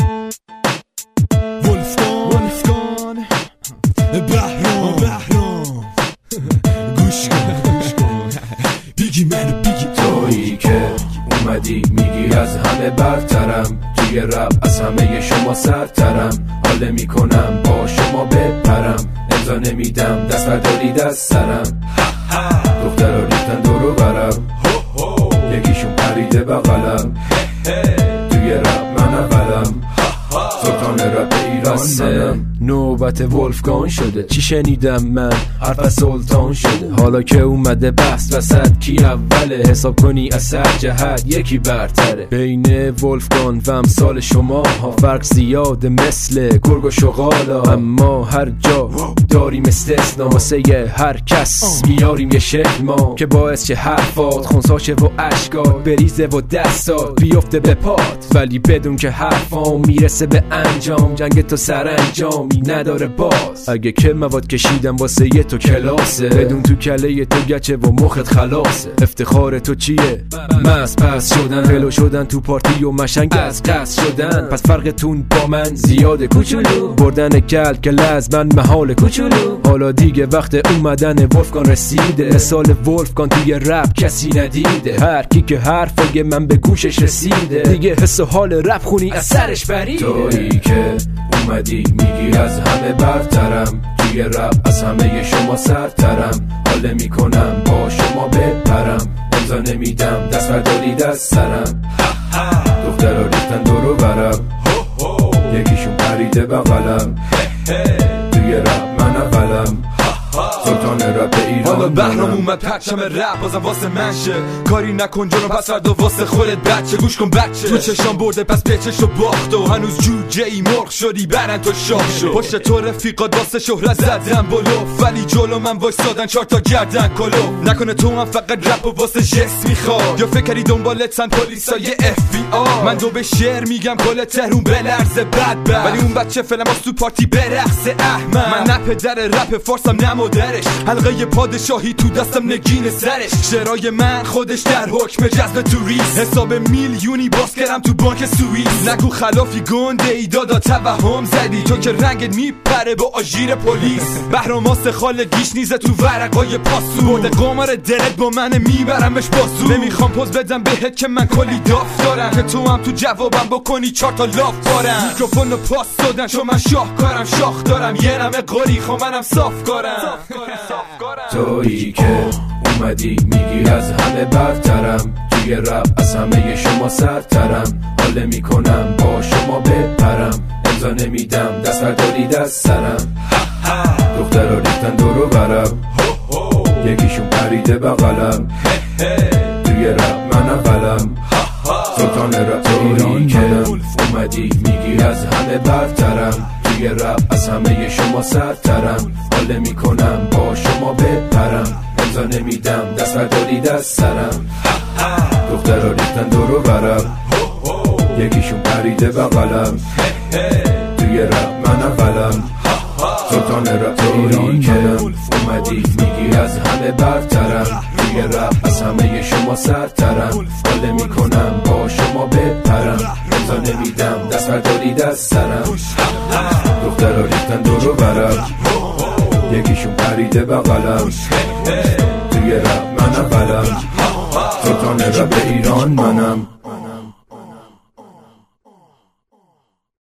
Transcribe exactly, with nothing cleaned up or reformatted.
ولفگان ولفگان بهرام بهرام گوش کن گوش کن بیگی منو بیگی تویی که اومدی میگی از همه برترم، توی رب از همه شما سرترم، حال میکنم با شما بپرم، امضا نمیدم دست برداری دست سرم، دخترها ریختن دورو برم، یکیشون پریده بغلم، توی رب من اولم، سلطان رپ ایران منم. نوبت ولفگان شده، چی شنیدم من حرف از سلطان شده، حالا که اومده بحث وسط کی اوله، حساب کنی از سر جهت یکی برتره، بین ولفگان و امثال شما ها فرق زیاده مثل گرگ و شغالا، اما هر جا داریم استثنا، واسه هر کس میاریم یه شکل ما که باعث چه حرفات خونساشه و اشکات بریزه و دستات بیفته به پات، ولی بدون که حرفام میرسه به انجام، جنگ تو سرانجامی نداره باز، اگه که مواد کشیدم واسه یه تو کلاسه، بدون تو کله تو گچه و مخت خلاصه، افتخار تو چیه؟ مس پس شدن، فلو شدن تو پارتی و مشنگ از قصد شدن، پس فرقتون با من زیاده کوچولو، بردن کل کل از من محال کوچولو، حالا دیگه وقت اومدن ولفگان رسیده، مثال ولفگان توی رپ کسی ندیده، هر کی که حرفه من به گوشش رسیده، دیگه حس و حال رپ خونی از سرش بریده. تویی که اومدی میگی از همه برترم، توی رپ از همه شما سرترم، حال میکنم با شما بپرم، امضا نمیدم دست برداری دست سرم، دخترها ریختن دورو برم، یکیشون پریده بغلم، توی رپ من اولم، سلطان رپ ایران. حالا بهرام اومد پرچم رپ بازم واسه منشه، کاری نکن جونو پس فردا واسه خودت بچه، گوش کن بچه تو چشام برده پس پیچش رو باخت و هنوز جوجه ای مرغ شدی برن تو شاه شد، پشت تو رفیقات واسه شهرت زدن بلوف، ولی جلو من وایسادن چهار تا گردن کلو، نکنه تو هم فقط رپ و واسه جس میخواد، یا فکری دنبالتن پلیسای اف بی آر، من دو به شعر میگم کل تهرون بلرزه بد بد، ولی اون بچه فعلا واسه تو پارتی برقصه احمد، من نه پدر رپ فارسم نه مادرش، حلقه پادشاهی تو دستم نگین سرش، شعرهای من خودش در حکم جذب توریست، حساب میلیونی باز کردم تو بانک سوئیس، نگو خلافی گنده ای دادا توهم زدی، تو که رنگت میپره با آژیر پلیس، بهرام واسه خال گیش نیزه تو ورقای پاسو، برده قمار دلت با من میبرمش باسو، نمیخوام پوز بدم بهت که من کلی داف دارم، که تو هم تو جوابم بکنی چهار تا لاف بارم، میکروفونو پاس دادن چون من شاهکارم، شاخ دارم یه نمه قاری خوا منم صاف کارم. تویی که اومدی میگی از همه برترم، توی رپ از همه شما سرترم، حال میکنم با شما بپرم، امضا نمیدم دست برداری دست سرم، دخترها ریختن دورو برم، یکیشون پریده بغلم، توی رپ من اولم، سلطان رپ ایران که اومدی میگی از همه برترم، توی رپ از همه شما سرترم، حال میکنم با شما بپرم، امضا نمیدم دست برداری دست سرم، دخترها ریختن دورو برم، یکیشون پریده بغلم، توی رپ من اولم، سلطان رپ ایران که اومدی میگی از همه برترم، توی رپ از همه شما سرترم، حال میکنم با شما بپرم، امضا نمیدم دست برداری دست سرم، دخترها ریختن دورو برم، یکیشون پریده بغلم، توی رپ من اولم، سلطان رپ ایران منم.